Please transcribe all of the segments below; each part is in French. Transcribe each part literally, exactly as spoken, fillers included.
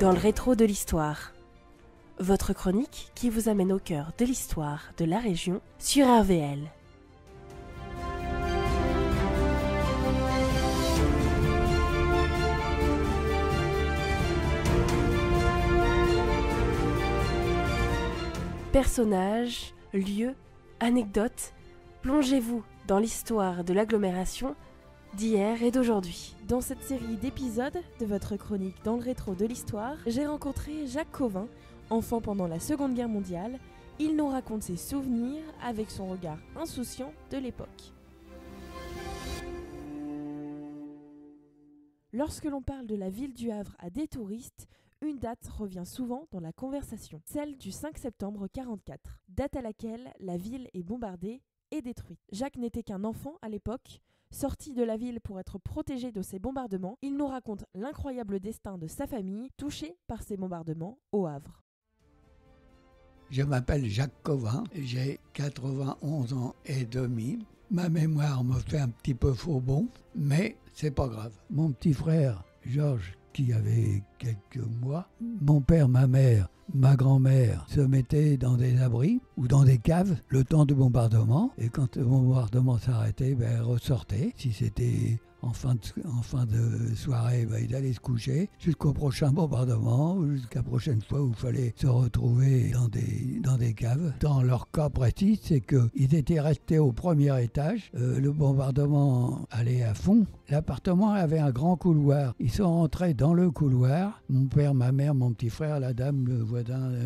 Dans le rétro de l'histoire. Votre chronique qui vous amène au cœur de l'histoire de la région sur R V L. Personnages, lieux, anecdotes, plongez-vous dans l'histoire de l'agglomération d'hier et d'aujourd'hui. Dans cette série d'épisodes de votre chronique Dans le rétro de l'histoire, j'ai rencontré Jacques Cauvin, enfant pendant la Seconde Guerre mondiale. Il nous raconte ses souvenirs avec son regard insouciant de l'époque. Lorsque l'on parle de la ville du Havre à des touristes, une date revient souvent dans la conversation, celle du cinq septembre mille neuf cent quarante-quatre, date à laquelle la ville est bombardée et détruite. Jacques n'était qu'un enfant à l'époque. Sorti de la ville pour être protégé de ces bombardements, il nous raconte l'incroyable destin de sa famille touchée par ces bombardements au Havre. Je m'appelle Jacques Cauvin, j'ai quatre-vingt-onze ans et demi. Ma mémoire me fait un petit peu faux bon, mais c'est pas grave. Mon petit frère, Georges, qui avait quelques mois, mon père, ma mère, ma grand-mère se mettaient dans des abris ou dans des caves le temps du bombardement. Et quand le bombardement s'arrêtait, ben, ils ressortaient. Si c'était en fin de, en fin de soirée, ben, ils allaient se coucher jusqu'au prochain bombardement ou jusqu'à la prochaine fois où il fallait se retrouver dans des, dans des caves. Dans leur cas précis, c'est qu'ils étaient restés au premier étage. Euh, le bombardement allait à fond. L'appartement avait un grand couloir. Ils sont rentrés dans le couloir. Mon père, ma mère, mon petit frère, la dame, le voisin.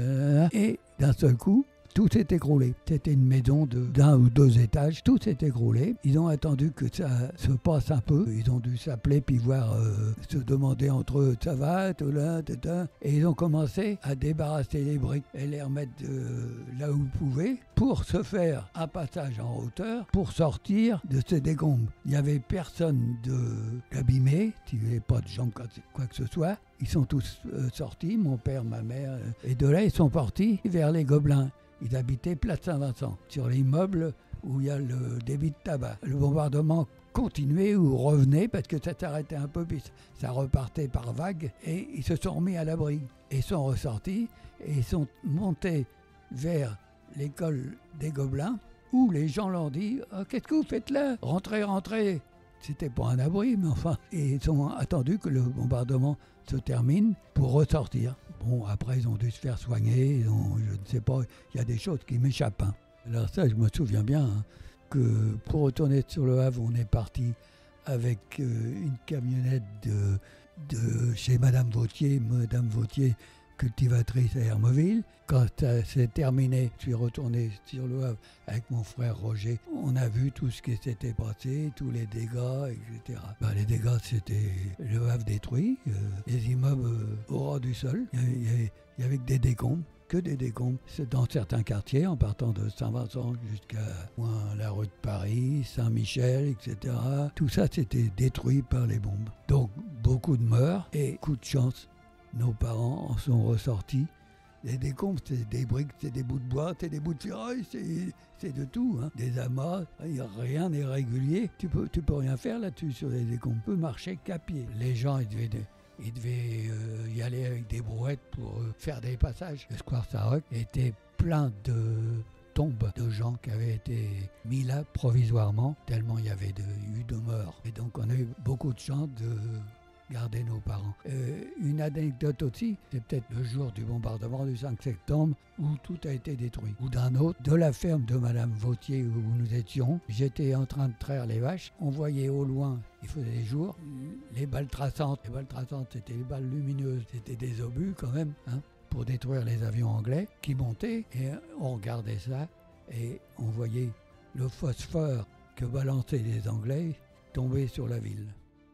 Et d'un seul coup, tout s'est écroulé. C'était une maison de, d'un ou deux étages, tout s'est écroulé. Ils ont attendu que ça se passe un peu. Ils ont dû s'appeler puis voir, euh, se demander entre eux, ça va, tout là, tout là. Et ils ont commencé à débarrasser les briques et les remettre euh, là où ils pouvaient pour se faire un passage en hauteur pour sortir de ces décombres. Il n'y avait personne de abîmé, il n'y avait pas de gens quoi que ce soit. Ils sont tous euh, sortis, mon père, ma mère, euh, et de là ils sont partis vers les Gobelins. Ils habitaient Place Saint-Vincent, sur l'immeuble où il y a le débit de tabac. Le bombardement continuait ou revenait parce que ça s'arrêtait un peu, puis ça repartait par vagues. Et ils se sont remis à l'abri et sont ressortis et ils sont montés vers l'école des Gobelins où les gens leur dit oh, « Qu'est-ce que vous faites là ? Rentrez, rentrez !» C'était pas un abri, mais enfin, et ils ont attendu que le bombardement se termine pour ressortir. Bon, après, ils ont dû se faire soigner, ils ont, je ne sais pas, il y a des choses qui m'échappent. Hein. Alors ça, je me souviens bien hein, que pour retourner sur le Havre, on est parti avec euh, une camionnette de, de chez Madame Vautier, Madame Vautier, cultivatrice à Hermeville. Quand ça s'est terminé, je suis retourné sur le Havre avec mon frère Roger. On a vu tout ce qui s'était passé, tous les dégâts, et cetera. Ben, les dégâts, c'était le Havre détruit, euh, les immeubles euh, au ras du sol. Il y avait, il y avait que des décombres, que des décombres. C'est dans certains quartiers, en partant de Saint-Vincent jusqu'à moins, la rue de Paris, Saint-Michel, et cetera. Tout ça, c'était détruit par les bombes. Donc, beaucoup de morts et coup de chance. Nos parents en sont ressortis. Les décombres, c'est des briques, c'est des bouts de bois, c'est des bouts de ferraille, c'est, c'est de tout. Hein. Des amas, rien n'est régulier. Tu peux, tu peux rien faire là-dessus sur les décombres. Tu peux marcher qu'à pied. Les gens, ils devaient, ils devaient euh, y aller avec des brouettes pour euh, faire des passages. Le square Saroc était plein de tombes de gens qui avaient été mis là provisoirement, tellement il y avait de, eu de morts. Et donc on a eu beaucoup de chance de garder nos parents. Euh, une anecdote aussi, c'est peut-être le jour du bombardement du cinq septembre où tout a été détruit. Ou d'un autre, de la ferme de Madame Vautier où nous étions, j'étais en train de traire les vaches. On voyait au loin, il faisait jour, les balles traçantes. Les balles traçantes, c'était les balles lumineuses, c'était des obus quand même, hein, pour détruire les avions anglais qui montaient. Et on regardait ça et on voyait le phosphore que balançaient les Anglais tomber sur la ville.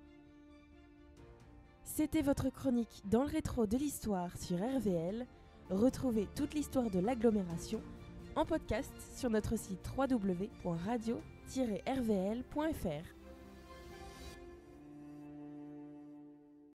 C'était votre chronique Dans le rétro de l'histoire sur R V L. Retrouvez toute l'histoire de l'agglomération en podcast sur notre site w w w point radio tiret r v l point f r.